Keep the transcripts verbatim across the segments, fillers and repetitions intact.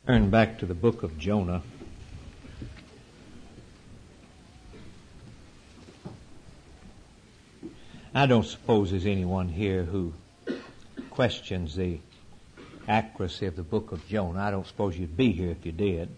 Turn back to the book of Jonah. I don't suppose there's anyone here who questions the accuracy of the book of Jonah. I don't suppose you'd be here if you did.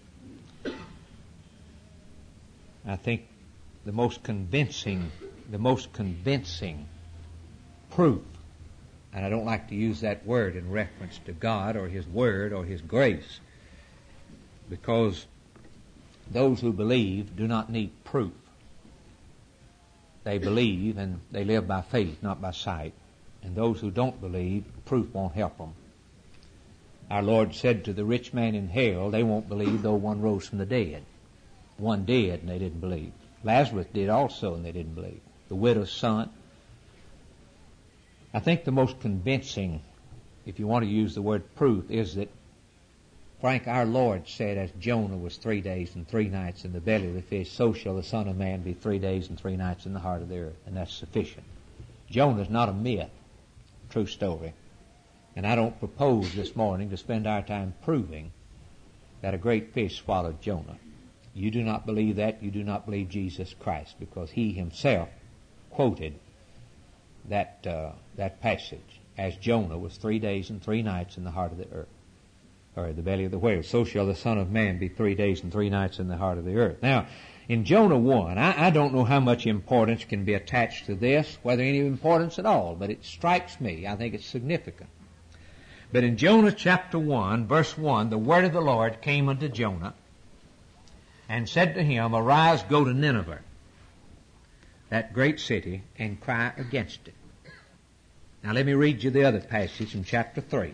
I think the most convincing, the most convincing proof, and I don't like to use that word in reference to God or His Word or His grace, because those who believe do not need proof. They believe and they live by faith, not by sight. And those who don't believe, proof won't help them. Our Lord said to the rich man in hell, they won't believe though one rose from the dead. One did and they didn't believe. Lazarus did also and they didn't believe. The widow's son. I think the most convincing, if you want to use the word proof, is that Frank, our Lord said, as Jonah was three days and three nights in the belly of the fish, so shall the Son of Man be three days and three nights in the heart of the earth. And that's sufficient. Jonah's not a myth. True story. And I don't propose this morning to spend our time proving that a great fish swallowed Jonah. You do not believe that. You do not believe Jesus Christ, because He Himself quoted that, uh, that passage, as Jonah was three days and three nights in the heart of the earth. Or the belly of the whale. So shall the Son of Man be three days and three nights in the heart of the earth. Now, in Jonah one, I, I don't know how much importance can be attached to this, whether any importance at all, but it strikes me. I think it's significant. But in Jonah chapter one, verse one, the word of the Lord came unto Jonah and said to him, Arise, go to Nineveh, that great city, and cry against it. Now let me read you the other passage in chapter three.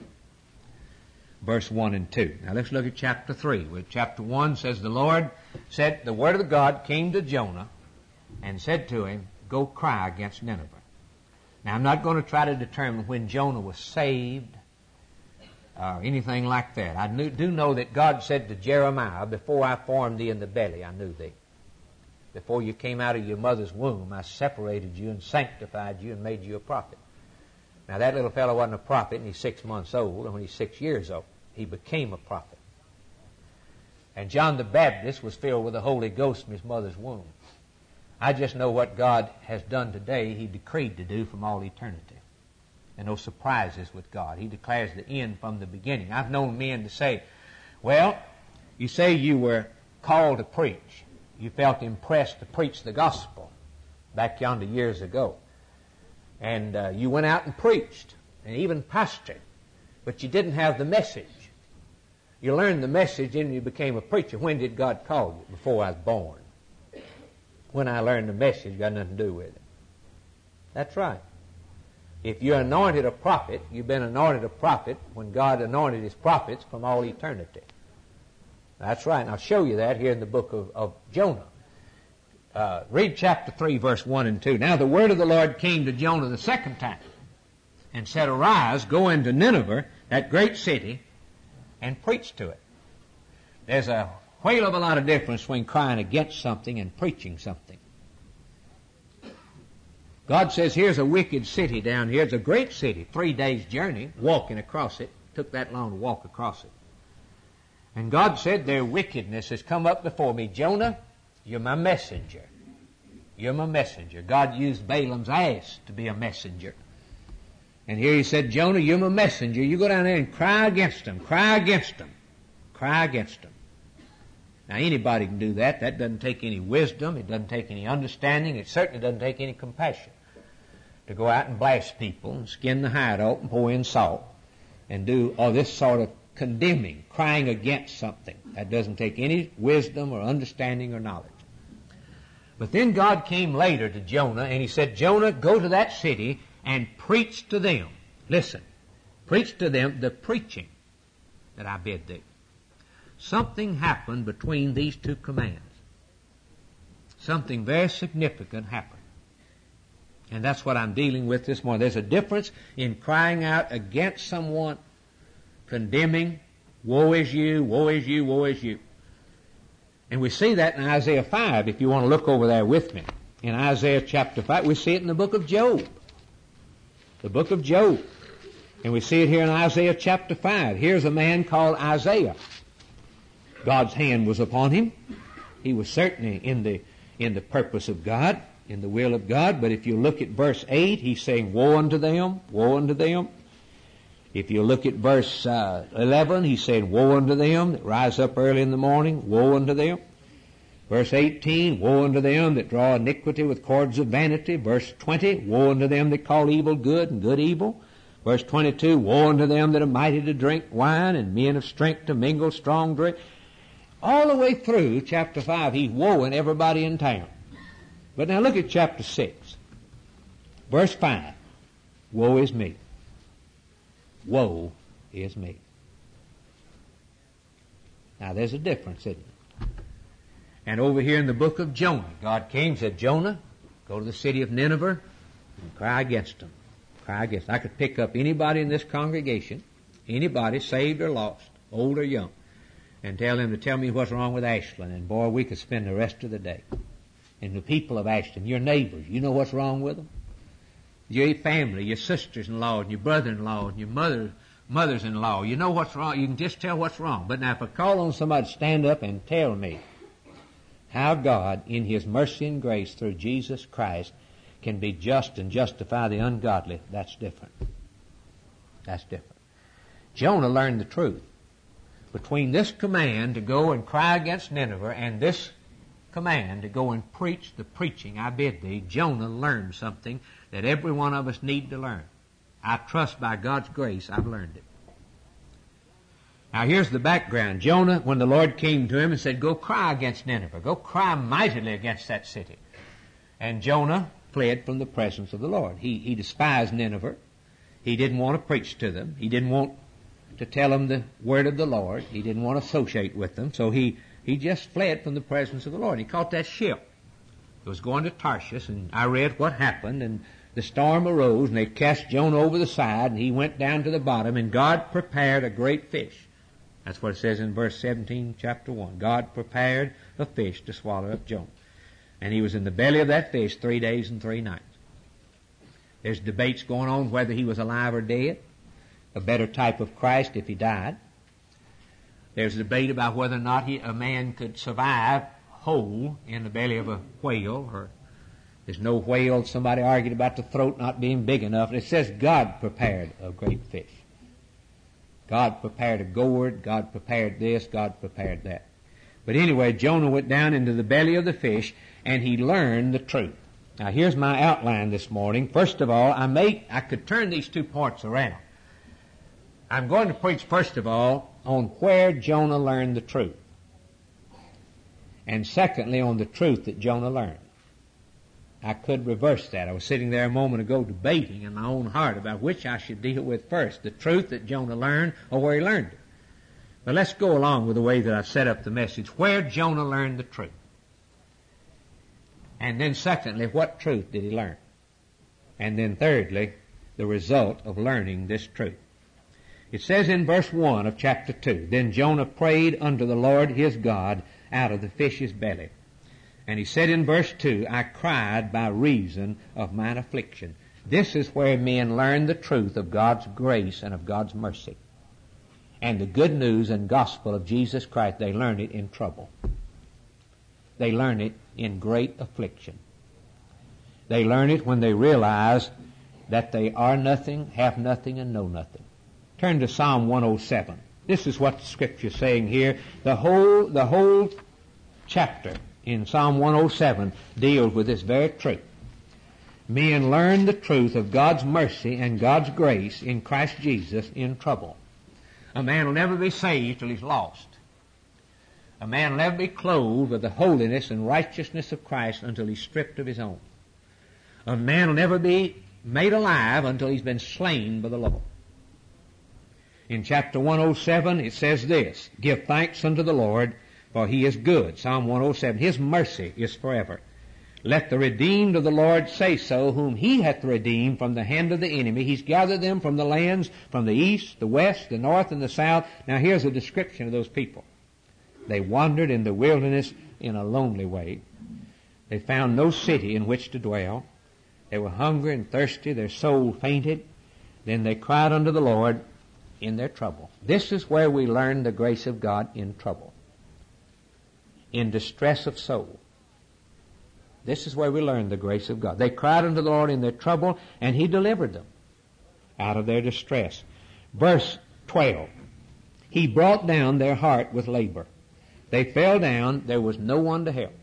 Verse one and two. Now let's look at chapter three, where chapter one says, The Lord said, the word of God came to Jonah and said to him, Go cry against Nineveh. Now I'm not going to try to determine when Jonah was saved or anything like that. I knew, do know that God said to Jeremiah, Before I formed thee in the belly, I knew thee. Before you came out of your mother's womb, I separated you and sanctified you and made you a prophet. Now that little fellow wasn't a prophet, and he's six months old, and when he's six years old, he became a prophet. And John the Baptist was filled with the Holy Ghost from his mother's womb. I just know what God has done today, He decreed to do from all eternity. There are no surprises with God. He declares the end from the beginning. I've known men to say, well, you say you were called to preach. You felt impressed to preach the gospel back yonder years ago. And uh, you went out and preached and even pastored, but you didn't have the message. You learned the message and you became a preacher. When did God call you? Before I was born. When I learned the message, got nothing to do with it. That's right. If you're anointed a prophet, you've been anointed a prophet when God anointed His prophets from all eternity. That's right. And I'll show you that here in the book of, of Jonah. Uh, read chapter three, verse one and two. Now the word of the Lord came to Jonah the second time and said, Arise, go into Nineveh, that great city, and preach to it. There's a whale of a lot of difference between crying against something and preaching something. God says, here's a wicked city down here. It's a great city, three days' journey, walking across it. Took that long to walk across it. And God said, their wickedness has come up before me. Jonah, you're my messenger. You're my messenger. God used Balaam's ass to be a messenger. And here He said, Jonah, you're my messenger. You go down there and cry against them. Cry against them. Cry against them. Now anybody can do that. That doesn't take any wisdom. It doesn't take any understanding. It certainly doesn't take any compassion to go out and blast people and skin the hide off and pour in salt and do all this sort of condemning, crying against something. That doesn't take any wisdom or understanding or knowledge. But then God came later to Jonah and He said, Jonah, go to that city and preach to them. Listen, preach to them the preaching that I bid thee. Something happened between these two commands. Something very significant happened. And that's what I'm dealing with this morning. There's a difference in crying out against someone, condemning, woe is you, woe is you, woe is you. And we see that in Isaiah five, if you want to look over there with me. In Isaiah chapter five, we see it in the book of Job. The book of Job. And we see it here in Isaiah chapter five. Here's a man called Isaiah. God's hand was upon him. He was certainly in the, in the purpose of God, in the will of God. But if you look at verse eight, he's saying, woe unto them, woe unto them. If you look at verse uh, eleven, he's saying, woe unto them that rise up early in the morning, woe unto them. Verse eighteen, woe unto them that draw iniquity with cords of vanity. Verse twenty, woe unto them that call evil good and good evil. Verse twenty-two, woe unto them that are mighty to drink wine and men of strength to mingle strong drink. All the way through chapter five, he's woeing everybody in town. But now look at chapter six. Verse five, woe is me. Woe is me. Now there's a difference, isn't there? And over here in the book of Jonah, God came and said, Jonah, go to the city of Nineveh and cry against them. Cry against them. I could pick up anybody in this congregation, anybody saved or lost, old or young, and tell them to tell me what's wrong with Ashland. And boy, we could spend the rest of the day. And the people of Ashland, your neighbors, you know what's wrong with them? Your family, your sisters-in-law, and your brother-in-law, and your mother, mothers-in-law, you know what's wrong. You can just tell what's wrong. But now if I call on somebody to stand up and tell me how God, in His mercy and grace through Jesus Christ, can be just and justify the ungodly, that's different. That's different. Jonah learned the truth. Between this command to go and cry against Nineveh and this command to go and preach the preaching I bid thee, Jonah learned something that every one of us need to learn. I trust by God's grace I've learned it. Now here's the background. Jonah, when the Lord came to him and said, go cry against Nineveh, go cry mightily against that city. And Jonah fled from the presence of the Lord. He, he despised Nineveh. He didn't want to preach to them. He didn't want to tell them the word of the Lord. He didn't want to associate with them. So he, he just fled from the presence of the Lord. He caught that ship. It was going to Tarshish, and I read what happened, and the storm arose, and they cast Jonah over the side, and he went down to the bottom, and God prepared a great fish. That's what it says in verse seventeen, chapter one. God prepared a fish to swallow up Jonah. And he was in the belly of that fish three days and three nights. There's debates going on whether he was alive or dead. A better type of Christ if he died. There's a debate about whether or not he, a man could survive whole in the belly of a whale. Or there's no whale. Somebody argued about the throat not being big enough. And it says God prepared a great fish. God prepared a gourd. God prepared this. God prepared that. But anyway, Jonah went down into the belly of the fish, and he learned the truth. Now here's my outline this morning. First of all, I may, I could turn these two parts around. I'm going to preach, first of all, on where Jonah learned the truth. And secondly, on the truth that Jonah learned. I could reverse that. I was sitting there a moment ago debating in my own heart about which I should deal with first, the truth that Jonah learned or where he learned it. But let's go along with the way that I've set up the message. Where Jonah learned the truth. And then secondly, what truth did he learn? And then thirdly, the result of learning this truth. It says in verse one of chapter two, Then Jonah prayed unto the Lord his God out of the fish's belly. And he said in verse two, I cried by reason of mine affliction. This is where men learn the truth of God's grace and of God's mercy. And the good news and gospel of Jesus Christ, they learn it in trouble. They learn it in great affliction. They learn it when they realize that they are nothing, have nothing, and know nothing. Turn to Psalm one oh seven. This is what the Scripture is saying here. The whole, the whole chapter in Psalm one oh seven deals with this very truth. Men learn the truth of God's mercy and God's grace in Christ Jesus in trouble. A man will never be saved till he's lost. A man will never be clothed with the holiness and righteousness of Christ until he's stripped of his own. A man will never be made alive until he's been slain by the Lord. In chapter one oh seven it says this, Give thanks unto the Lord, for He is good. Psalm one oh seven, His mercy is forever. Let the redeemed of the Lord say so, whom He hath redeemed from the hand of the enemy. He's gathered them from the lands, from the east, the west, the north, and the south. Now here's a description of those people. They wandered in the wilderness in a lonely way. They found no city in which to dwell. They were hungry and thirsty. Their soul fainted. Then they cried unto the Lord in their trouble. This is where we learn the grace of God in trouble. in distress of soul. This is where we learn the grace of God. They cried unto the Lord in their trouble, and He delivered them out of their distress. Verse twelve. He brought down their heart with labor. They fell down, there was no one to help.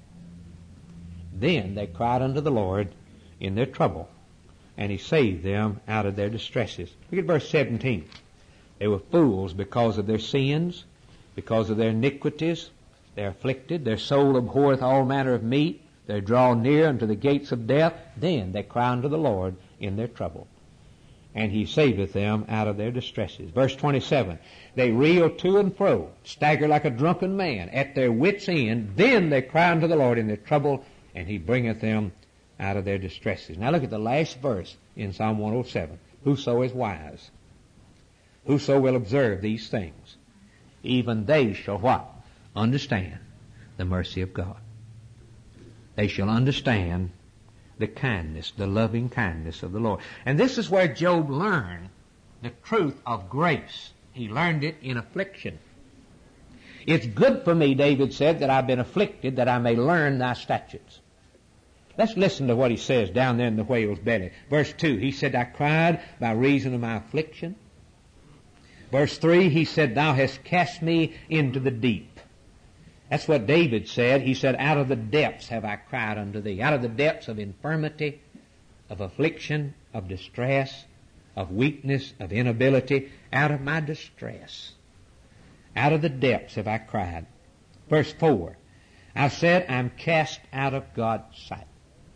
Then they cried unto the Lord in their trouble, and He saved them out of their distresses. Look at verse seventeen. They were fools because of their sins, because of their iniquities. They are afflicted. Their soul abhorreth all manner of meat. They draw near unto the gates of death. Then they cry unto the Lord in their trouble, and He saveth them out of their distresses. Verse twenty-seven. They reel to and fro, stagger like a drunken man, at their wits' end. Then they cry unto the Lord in their trouble, and He bringeth them out of their distresses. Now look at the last verse in Psalm one oh seven. Whoso is wise, whoso will observe these things, even they shall what? Understand the mercy of God. They shall understand the kindness, the loving kindness of the Lord. And this is where Job learned the truth of grace. He learned it in affliction. It's good for me, David said, that I've been afflicted, that I may learn thy statutes. Let's listen to what he says down there in the whale's belly. Verse two, he said, I cried by reason of my affliction. Verse three, he said, thou hast cast me into the deep. That's what David said. He said, out of the depths have I cried unto thee. Out of the depths of infirmity, of affliction, of distress, of weakness, of inability, out of my distress. Out of the depths have I cried. Verse four, I said, I'm cast out of God's sight.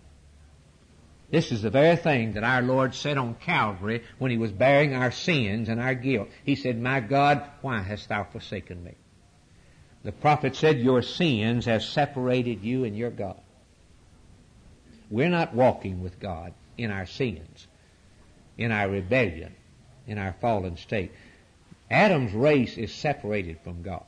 This is the very thing that our Lord said on Calvary when He was bearing our sins and our guilt. He said, my God, why hast thou forsaken me? The prophet said, your sins have separated you and your God. We're not walking with God in our sins, in our rebellion, in our fallen state. Adam's race is separated from God.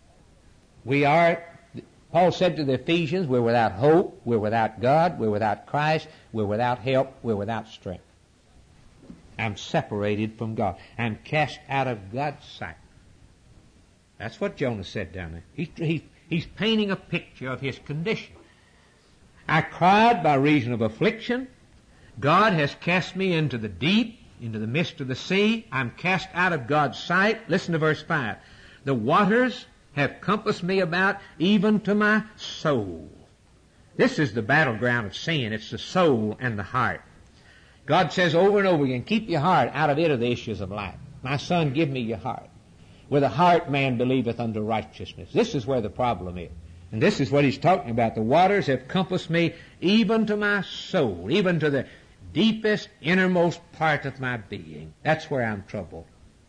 We are, Paul said to the Ephesians, we're without hope, we're without God, we're without Christ, we're without help, we're without strength. I'm separated from God. I'm cast out of God's sight. That's what Jonah said down there. He, he, he's painting a picture of his condition. I cried by reason of affliction. God has cast me into the deep, into the midst of the sea. I'm cast out of God's sight. Listen to verse five. The waters have compassed me about, even to my soul. This is the battleground of sin. It's the soul and the heart. God says over and over again, keep your heart, out of it are the issues of life. My son, give me your heart. With a heart man believeth unto righteousness. This is where the problem is. And this is what he's talking about. The waters have compassed me even to my soul, even to the deepest, innermost part of my being. That's where I'm troubled.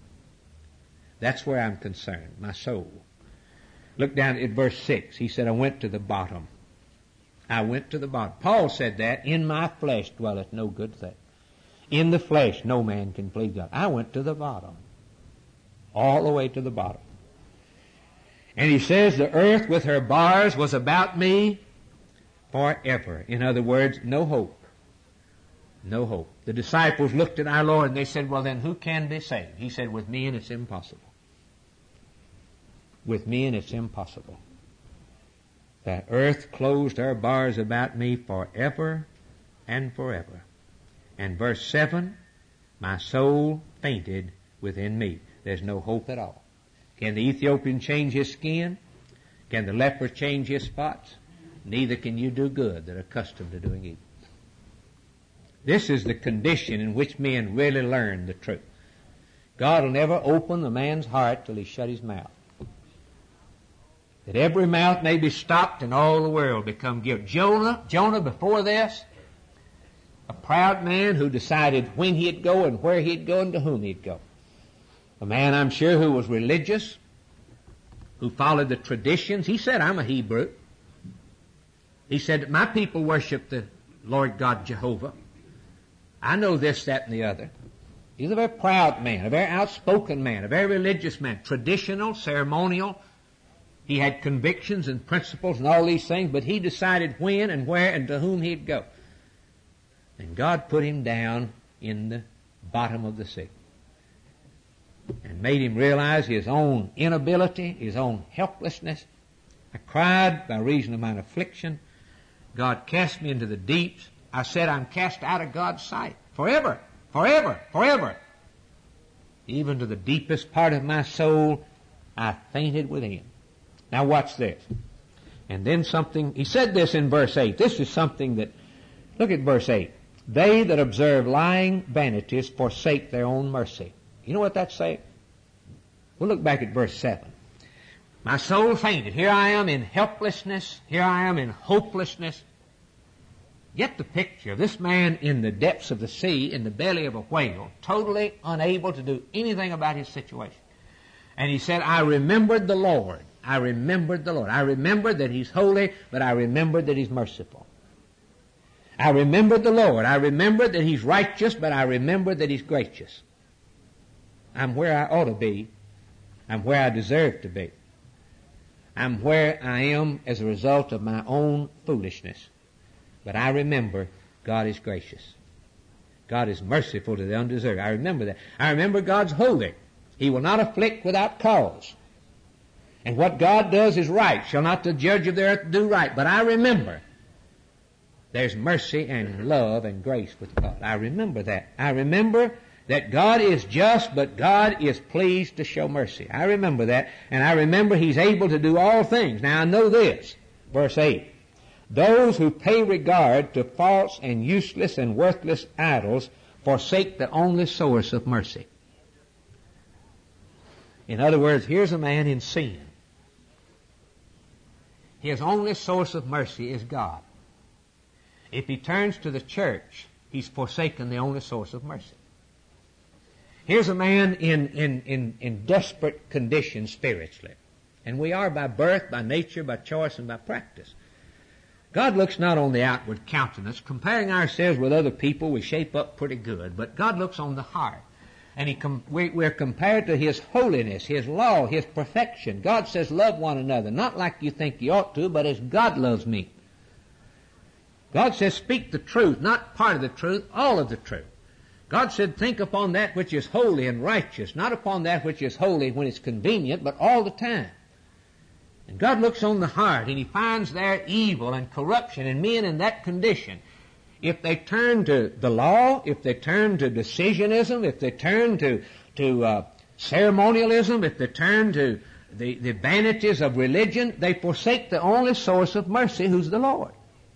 That's where I'm concerned, my soul. Look down at verse six. He said, I went to the bottom. I went to the bottom. Paul said that, in my flesh dwelleth no good thing. In the flesh no man can please God. I went to the bottom. All the way to the bottom. And he says, the earth with her bars was about me forever. In other words, no hope. No hope. The disciples looked at our Lord and they said, well then who can be saved? He said, with me and it's impossible. With me and it's impossible. The earth closed her bars about me forever and forever. And verse seven, my soul fainted within me. There's no hope at all. Can the Ethiopian change his skin? Can the leper change his spots? Neither can you do good that are accustomed to doing evil. This is the condition in which men really learn the truth. God will never open the man's heart till he shut his mouth. That every mouth may be stopped and all the world become guilty. Jonah, Jonah before this, a proud man who decided when he'd go and where he'd go and to whom he'd go. A man, I'm sure, who was religious, who followed the traditions. He said, I'm a Hebrew. He said, my people worship the Lord God Jehovah. I know this, that, and the other. He's a very proud man, a very outspoken man, a very religious man, traditional, ceremonial. He had convictions and principles and all these things, but he decided when and where and to whom he'd go. And God put him down in the bottom of the sea and made him realize his own inability, his own helplessness. I cried by reason of mine affliction. God cast me into the deeps. I said, I'm cast out of God's sight forever, forever, forever. Even to the deepest part of my soul, I fainted within. Now watch this. And then something, he said this in verse eight. This is something that, look at verse eight. They that observe lying vanities forsake their own mercy. You know what that's saying? We'll look back at verse seven. My soul fainted. Here I am in helplessness. Here I am in hopelessness. Get the picture of this man in the depths of the sea, in the belly of a whale, totally unable to do anything about his situation. And he said, I remembered the Lord. I remembered the Lord. I remembered that He's holy, but I remembered that He's merciful. I remembered the Lord. I remembered that He's righteous, but I remembered that He's gracious. I'm where I ought to be. I'm where I deserve to be. I'm where I am as a result of my own foolishness. But I remember God is gracious. God is merciful to the undeserved. I remember that. I remember God's holy. He will not afflict without cause. And what God does is right. Shall not the judge of the earth do right? But I remember there's mercy and love and grace with God. I remember that. I remember that God is just, but God is pleased to show mercy. I remember that. And I remember He's able to do all things. Now I know this. Verse eight. Those who pay regard to false and useless and worthless idols forsake the only source of mercy. In other words, here's a man in sin. His only source of mercy is God. If he turns to the church, he's forsaken the only source of mercy. Here's a man in, in, in, in desperate condition spiritually. And we are by birth, by nature, by choice, and by practice. God looks not on the outward countenance. Comparing ourselves with other people, we shape up pretty good. But God looks on the heart. And he com- we, we're compared to His holiness, His law, His perfection. God says, love one another. Not like you think you ought to, but as God loves me. God says, speak the truth, not part of the truth, all of the truth. God said, think upon that which is holy and righteous, not upon that which is holy when it's convenient, but all the time. And God looks on the heart, and He finds there evil and corruption, and men in that condition. If they turn to the law, if they turn to decisionism, if they turn to, to uh, ceremonialism, if they turn to the, the vanities of religion, they forsake the only source of mercy, who's the Lord.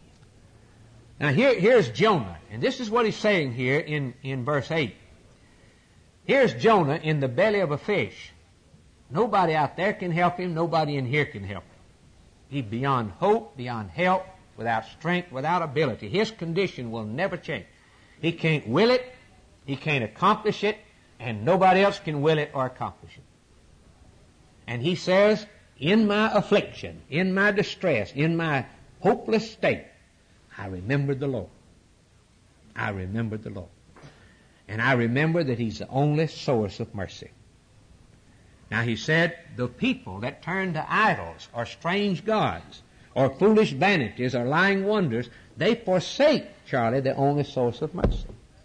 Now here, here's Jonah, and this is what he's saying here in, in verse eight. Here's Jonah in the belly of a fish. Nobody out there can help him, nobody in here can help him. He's beyond hope, beyond help, without strength, without ability. His condition will never change. He can't will it, he can't accomplish it, and nobody else can will it or accomplish it. And he says, in my affliction, in my distress, in my hopeless state, I remembered the Lord. I remembered the Lord. And I remember that He's the only source of mercy. Now he said, the people that turn to idols or strange gods or foolish vanities or lying wonders, they forsake, Charlie, the only source of mercy.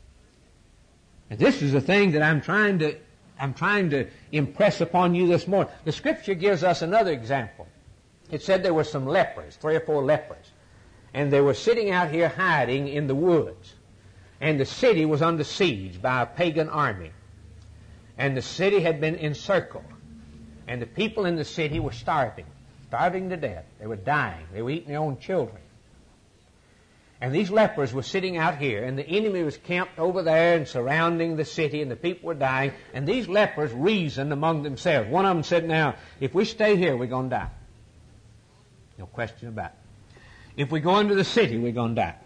And this is the thing that I'm trying to, I'm trying to impress upon you this morning. The Scripture gives us another example. It said there were some lepers, three or four lepers, and they were sitting out here hiding in the woods. And the city was under siege by a pagan army. And the city had been encircled. And the people in the city were starving, starving to death. They were dying. They were eating their own children. And these lepers were sitting out here, and the enemy was camped over there and surrounding the city, and the people were dying. And these lepers reasoned among themselves. One of them said, now, if we stay here, we're going to die. No question about it. If we go into the city, we're going to die.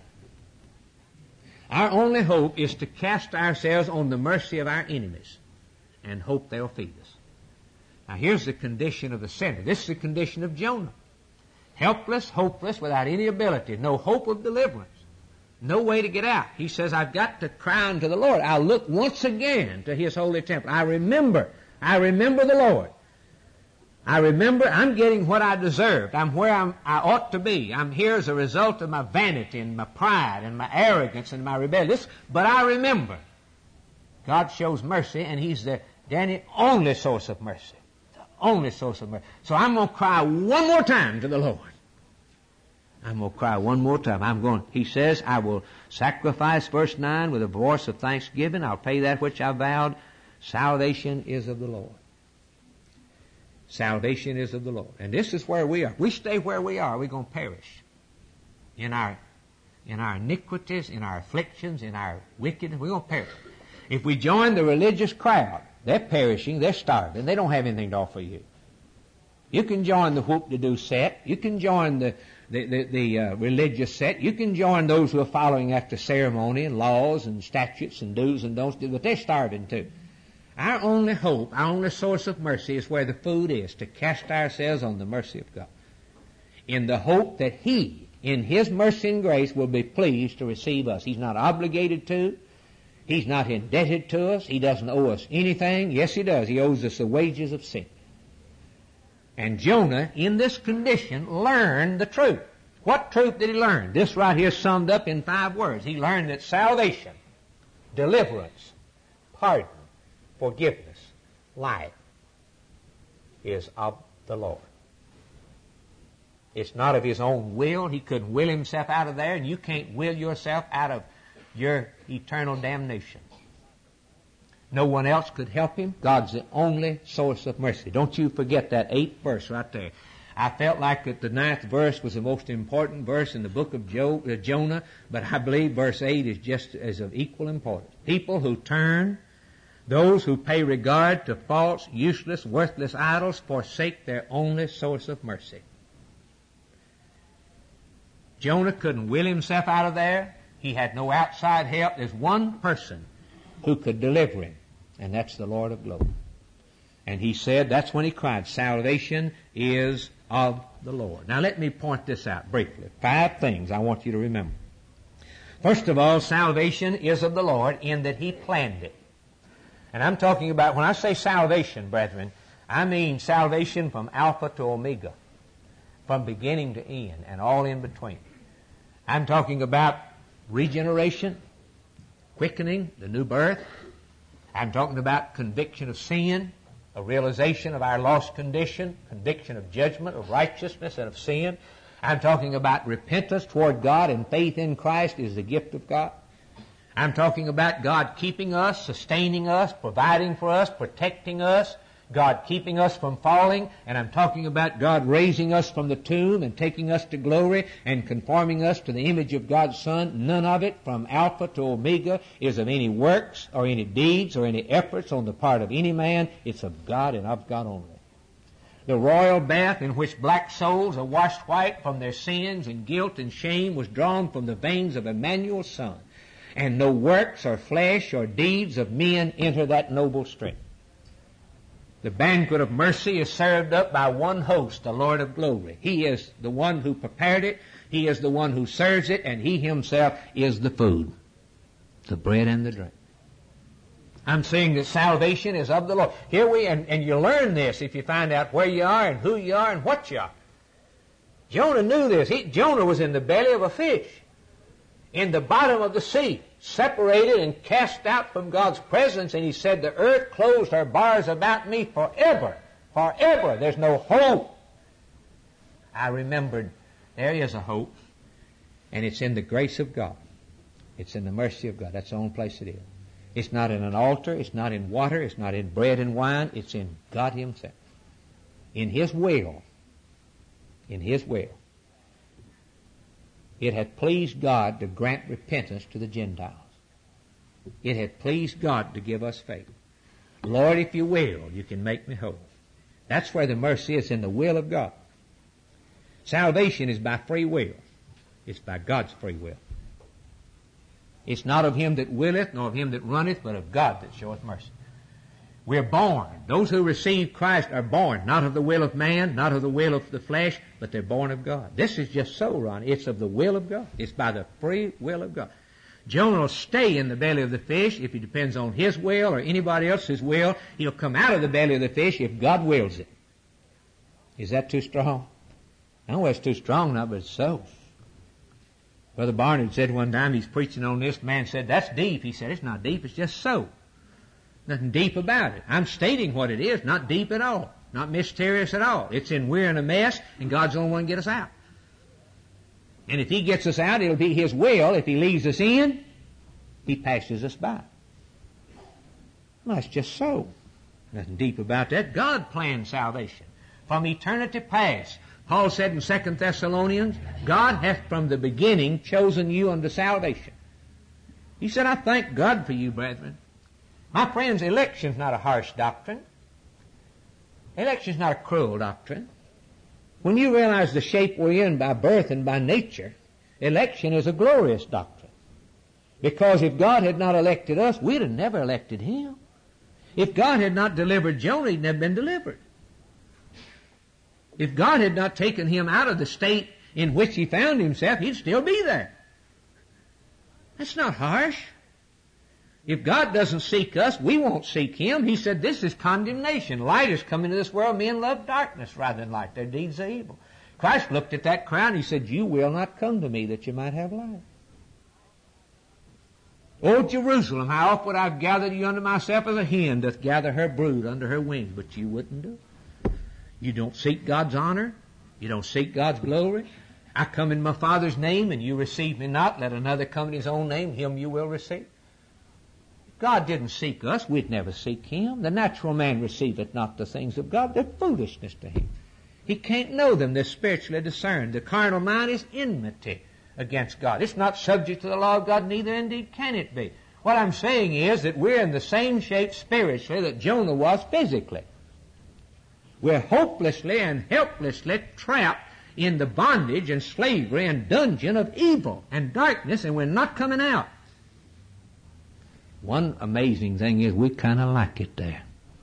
Our only hope is to cast ourselves on the mercy of our enemies and hope they'll feed us. Now here's the condition of the sinner. This is the condition of Jonah. Helpless, hopeless, without any ability, no hope of deliverance, no way to get out. He says, I've got to cry unto the Lord. I'll look once again to His holy temple. I remember, I remember the Lord. I remember I'm getting what I deserved. I'm where I'm, I ought to be. I'm here as a result of my vanity and my pride and my arrogance and my rebellion. But I remember God shows mercy, and He's the, Danny, only source of mercy. The only source of mercy. So I'm going to cry one more time to the Lord. I'm going to cry one more time. I'm going, he says, I will sacrifice, verse nine, with a voice of thanksgiving. I'll pay that which I vowed. Salvation is of the Lord. Salvation is of the Lord. And this is where we are. We stay where we are, we're going to perish. In our, in our iniquities, in our afflictions, in our wickedness, we're going to perish. If we join the religious crowd, they're perishing, they're starving, they don't have anything to offer you. You can join the whoop-de-doo set. You can join the the, the, the uh, religious set. You can join those who are following after ceremony and laws and statutes and do's and don'ts, but they're starving too. Our only hope, our only source of mercy is where the food is, to cast ourselves on the mercy of God, in the hope that He, in His mercy and grace, will be pleased to receive us. He's not obligated to. He's not indebted to us. He doesn't owe us anything. Yes, He does. He owes us the wages of sin. And Jonah, in this condition, learned the truth. What truth did he learn? This right here summed up in five words. He learned that salvation, deliverance, pardon, forgiveness, life is of the Lord. It's not of his own will. He couldn't will himself out of there, and you can't will yourself out of your eternal damnation. No one else could help him. God's the only source of mercy. Don't you forget that eighth verse right there. I felt like that the ninth verse was the most important verse in the book of Jo- uh, Jonah, but I believe verse eight is just as of equal importance. People who turn, those who pay regard to false, useless, worthless idols, forsake their only source of mercy. Jonah couldn't will himself out of there. He had no outside help. There's one person who could deliver him, and that's the Lord of glory. And he said, that's when he cried, salvation is of the Lord. Now let me point this out briefly. Five things I want you to remember. First of all, salvation is of the Lord in that He planned it. And I'm talking about, when I say salvation, brethren, I mean salvation from Alpha to Omega, from beginning to end, and all in between. I'm talking about regeneration, quickening, the new birth. I'm talking about conviction of sin, a realization of our lost condition, conviction of judgment, of righteousness, and of sin. I'm talking about repentance toward God, and faith in Christ is the gift of God. I'm talking about God keeping us, sustaining us, providing for us, protecting us, God keeping us from falling, and I'm talking about God raising us from the tomb and taking us to glory and conforming us to the image of God's Son. None of it, from Alpha to Omega, is of any works or any deeds or any efforts on the part of any man. It's of God and of God only. The royal bath in which black souls are washed white from their sins and guilt and shame was drawn from the veins of Emmanuel's Son. And no works or flesh or deeds of men enter that noble strength. The banquet of mercy is served up by one host, the Lord of glory. He is the one who prepared it. He is the one who serves it, and He Himself is the food, the bread and the drink. I'm saying that salvation is of the Lord. Here we, and, and you learn this if you find out where you are and who you are and what you are. Jonah knew this. He, Jonah was in the belly of a fish, in the bottom of the sea, separated and cast out from God's presence, and he said, the earth closed her bars about me forever. Forever. There's no hope. I remembered there is a hope, and it's in the grace of God. It's in the mercy of God. That's the only place it is. It's not in an altar. It's not in water. It's not in bread and wine. It's in God Himself. In His will. In His will. It had pleased God to grant repentance to the Gentiles. It had pleased God to give us faith. Lord, if you will, you can make me whole. That's where the mercy is, in the will of God. Salvation is by free will. It's by God's free will. It's not of him that willeth, nor of him that runneth, but of God that showeth mercy. We're born. Those who receive Christ are born, not of the will of man, not of the will of the flesh, but they're born of God. This is just so, Ron. It's of the will of God. It's by the free will of God. Jonah will stay in the belly of the fish if he depends on his will or anybody else's will. He'll come out of the belly of the fish if God wills it. Is that too strong? I know it's too strong now, but it's so. Brother Barnard said one time, he's preaching on this, man said, that's deep. He said, it's not deep, it's just so. Nothing deep about it. I'm stating what it is, not deep at all. Not mysterious at all. It's in we're in a mess, and God's the only one to get us out. And if He gets us out, it'll be His will. If He leaves us in, He passes us by. Well, that's just so. Nothing deep about that. God planned salvation from eternity past. Paul said in Second Thessalonians, God hath from the beginning chosen you unto salvation. He said, I thank God for you, brethren. My friends, election's not a harsh doctrine. Election's not a cruel doctrine. When you realize the shape we're in by birth and by nature, election is a glorious doctrine. Because if God had not elected us, we'd have never elected Him. If God had not delivered Jonah, he'd never been delivered. If God had not taken him out of the state in which he found himself, he'd still be there. That's not harsh. If God doesn't seek us, we won't seek Him. He said this is condemnation. Light has come into this world. Men love darkness rather than light. Their deeds are evil. Christ looked at that crowd and He said, you will not come to me that you might have life. O Jerusalem, how oft would I have gathered you unto myself as a hen doth gather her brood under her wings, but you wouldn't do it. You don't seek God's honor. You don't seek God's glory. I come in my Father's name, and you receive me not. Let another come in His own name, him you will receive. If God didn't seek us, we'd never seek Him. The natural man receiveth not the things of God. They're foolishness to him. He can't know them. They're spiritually discerned. The carnal mind is enmity against God. It's not subject to the law of God, neither indeed can it be. What I'm saying is that we're in the same shape spiritually that Jonah was physically. We're hopelessly and helplessly trapped in the bondage and slavery and dungeon of evil and darkness, and we're not coming out. One amazing thing is we kind of like it there.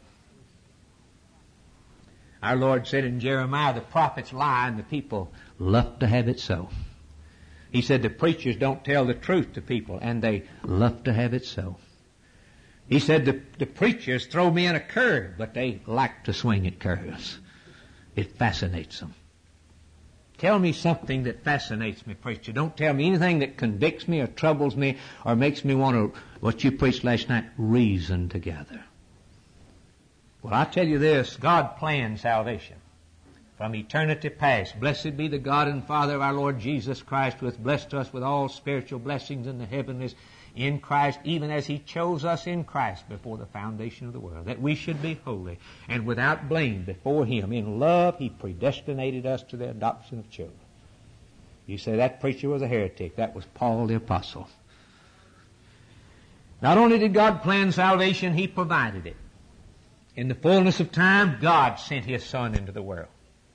Our Lord said in Jeremiah, the prophets lie and the people love to have it so. He said the preachers don't tell the truth to people, and they love to have it so. He said the, the preachers throw me in a curve, but they like to swing at curves. It fascinates them. Tell me something that fascinates me, preacher. Don't tell me anything that convicts me or troubles me or makes me want to, what you preached last night, reason together. Well, I tell you this, God planned salvation from eternity past. Blessed be the God and Father of our Lord Jesus Christ, who hath blessed us with all spiritual blessings in the heavenlies in Christ, even as He chose us in Christ before the foundation of the world, that we should be holy and without blame before Him. In love, He predestinated us to the adoption of children. You say that preacher was a heretic. That was Paul the Apostle. Not only did God plan salvation, He provided it. In the fullness of time, God sent His Son into the world.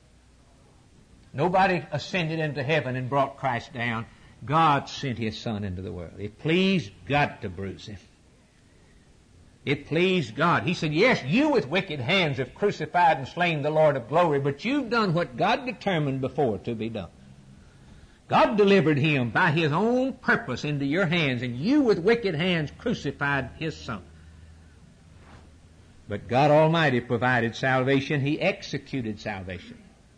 Nobody ascended into heaven and brought Christ down. God sent His Son into the world. It pleased God to bruise Him. It pleased God. He said, yes, you with wicked hands have crucified and slain the Lord of glory, but you've done what God determined before to be done. God delivered Him by His own purpose into your hands, and you with wicked hands crucified His Son. But God Almighty provided salvation. He executed salvation.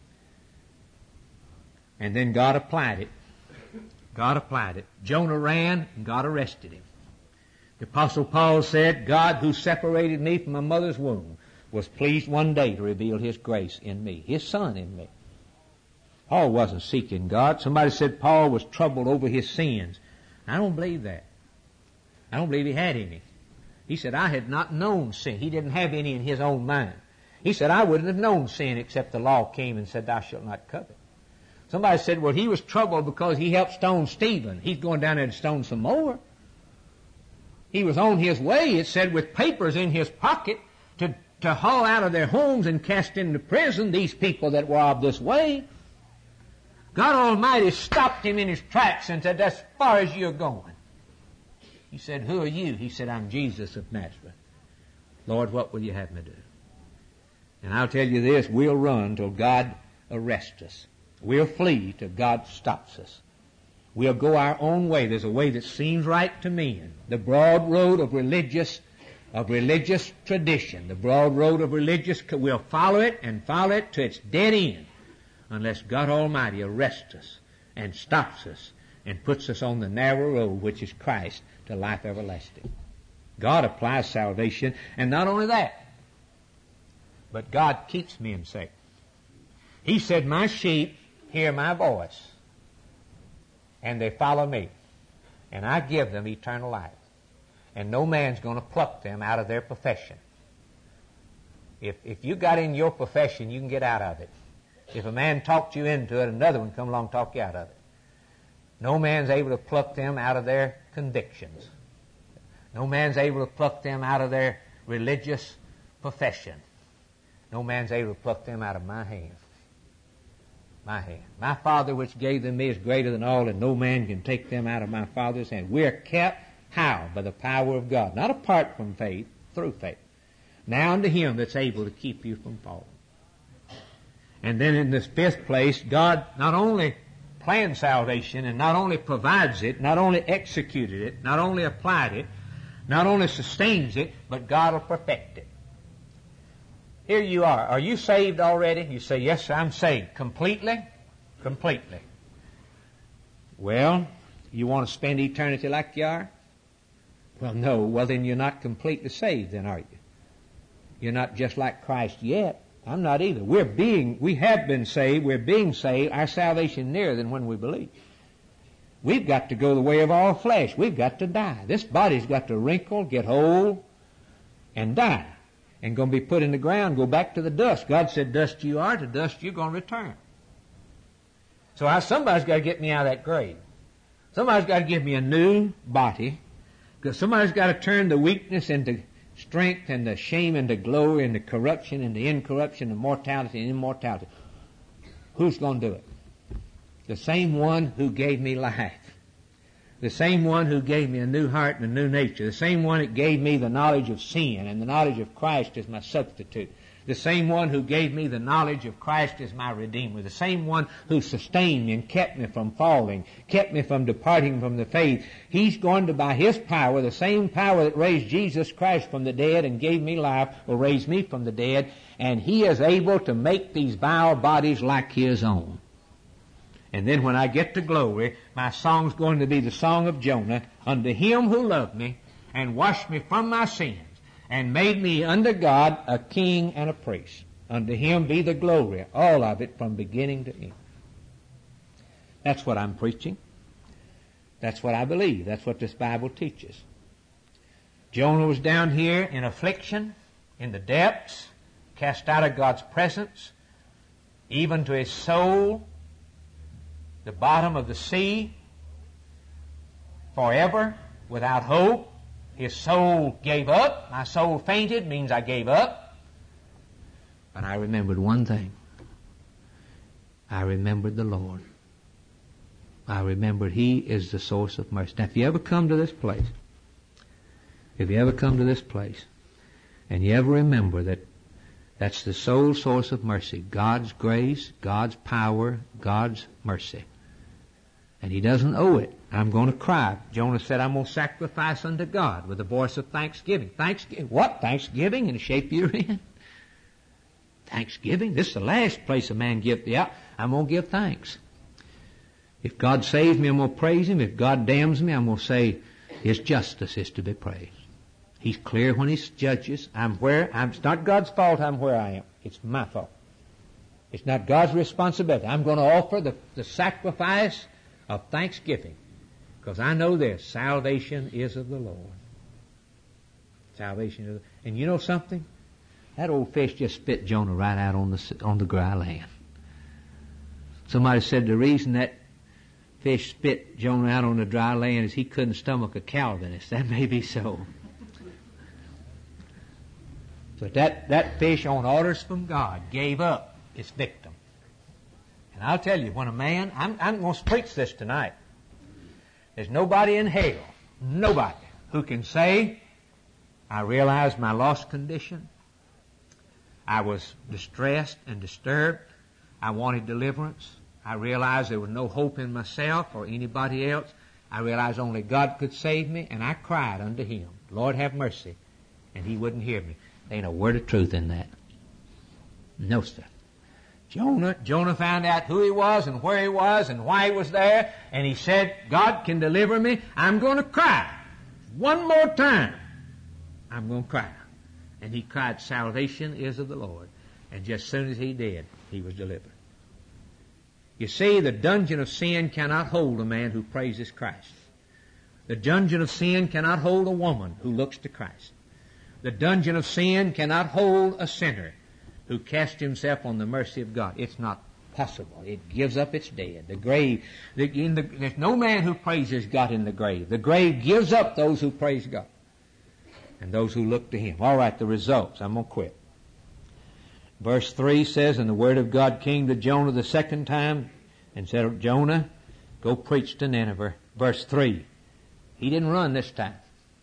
And then God applied it. God applied it. Jonah ran, and God arrested him. The Apostle Paul said, God who separated me from my mother's womb was pleased one day to reveal His grace in me, His Son in me. Paul wasn't seeking God. Somebody said Paul was troubled over his sins. I don't believe that. I don't believe he had any. He said, I had not known sin. He didn't have any in his own mind. He said, I wouldn't have known sin except the law came and said, thou shalt not covet. Somebody said, well, he was troubled because he helped stone Stephen. He's going down there to stone some more. He was on his way, it said, with papers in his pocket to, to haul out of their homes and cast into prison these people that were of this way. God Almighty stopped him in his tracks and said, as far as you're going. He said, who are you? He said, I'm Jesus of Nazareth. Lord, what will you have me do? And I'll tell you this, we'll run till God arrests us. We'll flee till God stops us. We'll go our own way. There's a way that seems right to men. The broad road of religious, of religious tradition, the broad road of religious, we'll follow it and follow it to its dead end unless God Almighty arrests us and stops us and puts us on the narrow road, which is Christ, to life everlasting. God applies salvation, and not only that, but God keeps men safe. He said, my sheep hear my voice, and they follow me, and I give them eternal life. And no man's going to pluck them out of their profession. If, if you got in your profession, you can get out of it. If a man talked you into it, another one come along and talk you out of it. No man's able to pluck them out of their convictions. No man's able to pluck them out of their religious profession. No man's able to pluck them out of my hand. My hand. My Father which gave them me is greater than all, and no man can take them out of my Father's hand. We are kept, how? By the power of God. Not apart from faith, through faith. Now unto Him that's able to keep you from falling. And then in this fifth place, God not only planned salvation and not only provides it, not only executed it, not only applied it, not only sustains it, but God will perfect it. Here you are. Are you saved already? You say, yes, I'm saved. Completely? Completely. Well, you want to spend eternity like you are? Well, no. Well, then you're not completely saved then, are you? You're not just like Christ yet. I'm not either. We're being, we have been saved. We're being saved. Our salvation nearer than when we believe. We've got to go the way of all flesh. We've got to die. This body's got to wrinkle, get old, and die. And going to be put in the ground, go back to the dust. God said, dust you are, to dust you're going to return. So I, somebody's got to get me out of that grave. Somebody's got to give me a new body. Because somebody's got to turn the weakness into strength and the shame into glory and the corruption and the incorruption and mortality and immortality. Who's going to do it? The same one who gave me life. The same one who gave me a new heart and a new nature. The same one that gave me the knowledge of sin and the knowledge of Christ as my substitute. The same one who gave me the knowledge of Christ as my Redeemer. The same one who sustained me and kept me from falling, kept me from departing from the faith. He's going to, by His power, the same power that raised Jesus Christ from the dead and gave me life, will raise me from the dead. And He is able to make these vile bodies like His own. And then when I get to glory, my song's going to be the song of Jonah. Unto Him who loved me and washed me from my sins and made me unto God a king and a priest. Unto Him be the glory, all of it from beginning to end. That's what I'm preaching. That's what I believe. That's what this Bible teaches. Jonah was down here in affliction, in the depths, cast out of God's presence, even to his soul, the bottom of the sea, forever, without hope. His soul gave up. My soul fainted means I gave up. But I remembered one thing. I remembered the Lord. I remembered He is the source of mercy. Now, if you ever come to this place, if you ever come to this place, and you ever remember that that's the sole source of mercy, God's grace, God's power, God's mercy, and He doesn't owe it, I'm going to cry. Jonah said, I'm going to sacrifice unto God with a voice of thanksgiving. Thanksgiving? What? Thanksgiving in the shape you're in? Thanksgiving? This is the last place a man gives. Yeah, I'm going to give thanks. If God saves me, I'm going to praise Him. If God damns me, I'm going to say His justice is to be praised. He's clear when He judges. I'm where, I'm, it's not God's fault I'm where I am. It's my fault. It's not God's responsibility. I'm going to offer the, the sacrifice of thanksgiving, because I know this, salvation is of the Lord. Salvation is of the, and you know something? That old fish just spit Jonah right out on the on the dry land. Somebody said the reason that fish spit Jonah out on the dry land is he couldn't stomach a Calvinist. That may be so. But that, that fish, on orders from God, gave up its victim. And I'll tell you, when a man, I'm, I'm going to preach this tonight. There's nobody in hell, nobody, who can say, I realized my lost condition. I was distressed and disturbed. I wanted deliverance. I realized there was no hope in myself or anybody else. I realized only God could save me, and I cried unto Him, Lord, have mercy. And He wouldn't hear me. There ain't a word of truth in that. No, sir. Jonah, Jonah found out who he was and where he was and why he was there, and he said, God can deliver me. I'm going to cry. One more time. I'm going to cry. And he cried, salvation is of the Lord. And just as soon as he did, he was delivered. You see, the dungeon of sin cannot hold a man who praises Christ. The dungeon of sin cannot hold a woman who looks to Christ. The dungeon of sin cannot hold a sinner who casts himself on the mercy of God. It's not possible. It gives up its dead. The grave, the, in the, there's no man who praises God in the grave. The grave gives up those who praise God and those who look to Him. All right, the results. I'm going to quit. Verse three says, and the word of God came to Jonah the second time and said, Jonah, go preach to Nineveh. Verse three. He didn't run this time.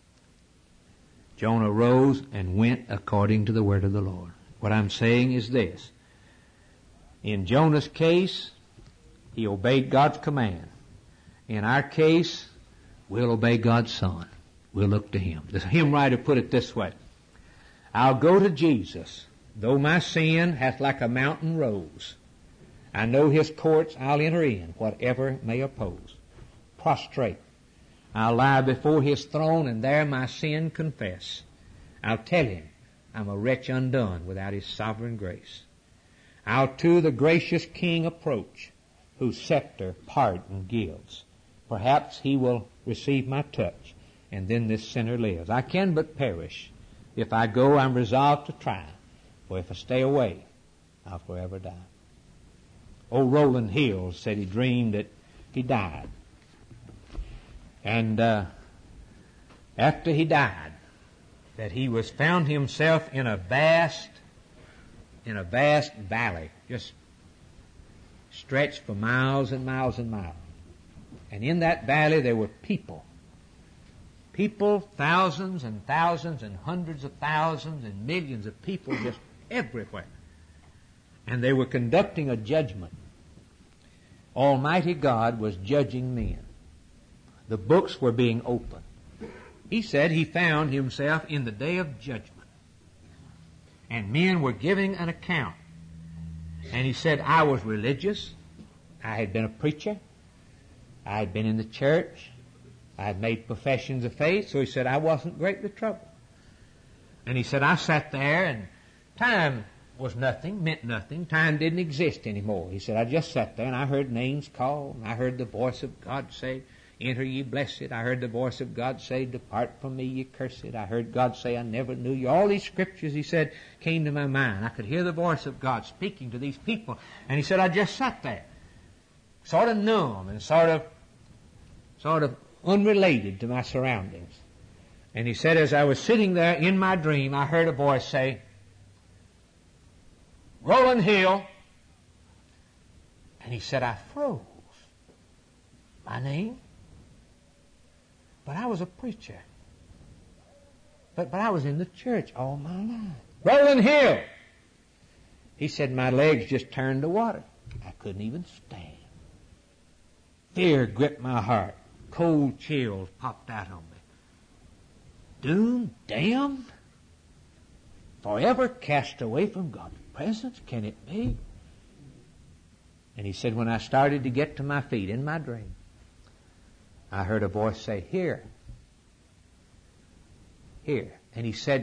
Jonah rose and went according to the word of the Lord. What I'm saying is this. In Jonah's case, he obeyed God's command. In our case, we'll obey God's Son. We'll look to Him. The hymn writer put it this way. I'll go to Jesus, though my sin hath like a mountain rose. I know His courts I'll enter in, whatever may oppose. Prostrate, I'll lie before His throne and there my sin confess. I'll tell Him I'm a wretch undone without His sovereign grace. I'll to the gracious King approach, whose scepter pardon gives. Perhaps He will receive my touch, and then this sinner lives. I can but perish. If I go, I'm resolved to try, for if I stay away, I'll forever die. Old Roland Hill said he dreamed that he died. And uh, after he died, that he was found himself in a vast, in a vast valley, just stretched for miles and miles and miles. And in that valley there were people. People, thousands and thousands and hundreds of thousands and millions of people just everywhere. And they were conducting a judgment. Almighty God was judging men. The books were being opened. He said he found himself in the day of judgment. And men were giving an account. And he said, I was religious. I had been a preacher. I had been in the church. I had made professions of faith. So he said, I wasn't greatly troubled. And he said, I sat there and time was nothing, meant nothing. Time didn't exist anymore. He said, I just sat there and I heard names called. And I heard the voice of God say, enter ye blessed. I heard the voice of God say, depart from me ye cursed. I heard God say, I never knew you. All these scriptures, he said, came to my mind. I could hear the voice of God speaking to these people. And he said, I just sat there, sort of numb and sort of, sort of unrelated to my surroundings. And he said, as I was sitting there in my dream, I heard a voice say, Roland Hill. And he said, I froze. My name? But I was a preacher. But, but I was in the church all my life. Roland Hill. He said, my legs just turned to water. I couldn't even stand. Fear gripped my heart. Cold chills popped out on me. Doomed, damned, forever cast away from God's presence? Can it be? And he said, when I started to get to my feet in my dream, I heard a voice say, here, here. And he said,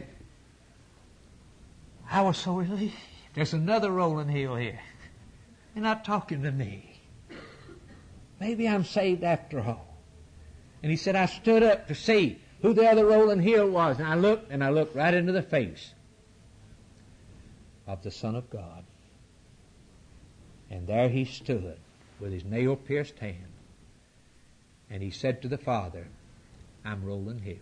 I was so relieved. There's another Roland Hill here. They're not talking to me. Maybe I'm saved after all. And he said, I stood up to see who the other Roland Hill was. And I looked, and I looked right into the face of the Son of God. And there he stood with his nail-pierced hand. And he said to the Father, I'm Roland Hill.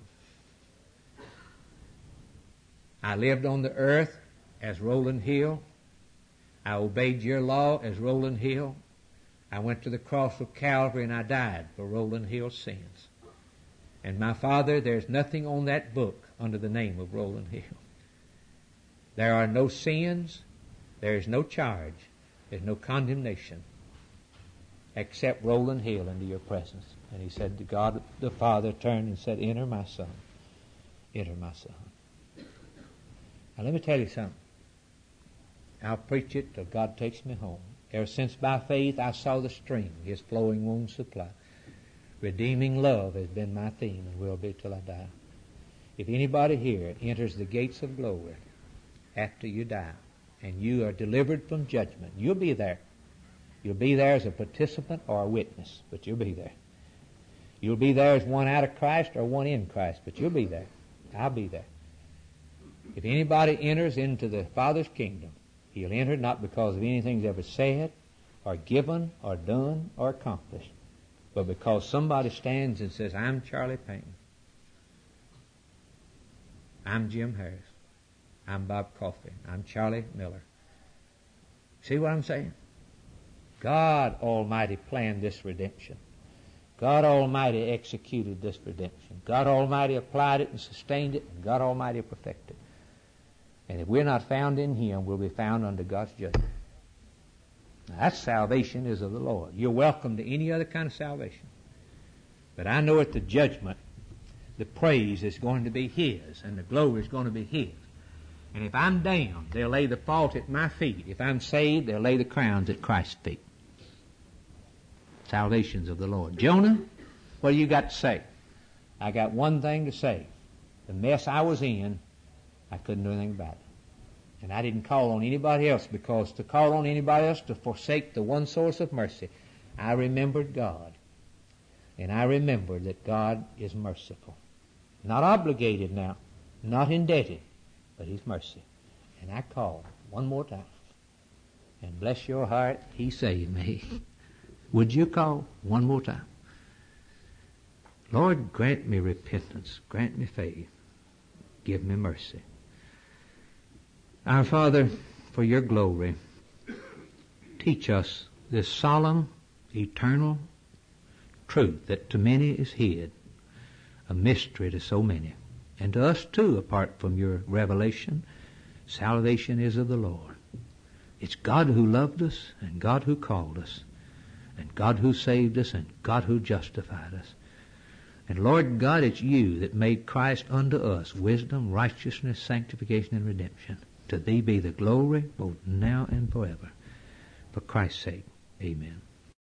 I lived on the earth as Roland Hill. I obeyed your law as Roland Hill. I went to the cross of Calvary and I died for Roland Hill's sins. And my Father, there's nothing on that book under the name of Roland Hill. There are no sins. There is no charge. There's no condemnation except Roland Hill into your presence. And he said to God the Father, turned and said, enter my son. Enter my son. Now let me tell you something. I'll preach it till God takes me home. Ever since by faith I saw the stream His flowing wounds supply. Redeeming love has been my theme and will be till I die. If anybody here enters the gates of glory after you die and you are delivered from judgment. You'll be there. You'll be there as a participant or a witness, but you'll be there. You'll be there as one out of Christ or one in Christ, but you'll be there. I'll be there. If anybody enters into the Father's kingdom, he'll enter not because of anything he's ever said or given or done or accomplished, but because somebody stands and says, I'm Charlie Payne. I'm Jim Harris. I'm Bob Coffey. I'm Charlie Miller. See what I'm saying? God Almighty planned this redemption. God Almighty executed this redemption. God Almighty applied it and sustained it, and God Almighty perfected it. And if we're not found in Him, we'll be found under God's judgment. Now, that salvation is of the Lord. You're welcome to any other kind of salvation. But I know at the judgment, the praise is going to be His, and the glory is going to be His. And if I'm damned, they'll lay the fault at my feet. If I'm saved, they'll lay the crowns at Christ's feet. Salvation's of the Lord. Jonah, what do you got to say? I got one thing to say. The mess I was in, I couldn't do anything about it. And I didn't call on anybody else, because to call on anybody else to forsake the one source of mercy, I remembered God. And I remembered that God is merciful. Not obligated now, not indebted, but He's mercy. And I called one more time. And bless your heart, He saved me. Would you call one more time? Lord, grant me repentance, grant me faith, give me mercy. Our Father, for your glory, teach us this solemn, eternal truth that to many is hid, a mystery to so many. And to us too, apart from your revelation, salvation is of the Lord. It's God who loved us, and God who called us, and God who saved us, and God who justified us. And Lord God, it's you that made Christ unto us wisdom, righteousness, sanctification, and redemption. To thee be the glory both now and forever. For Christ's sake, amen.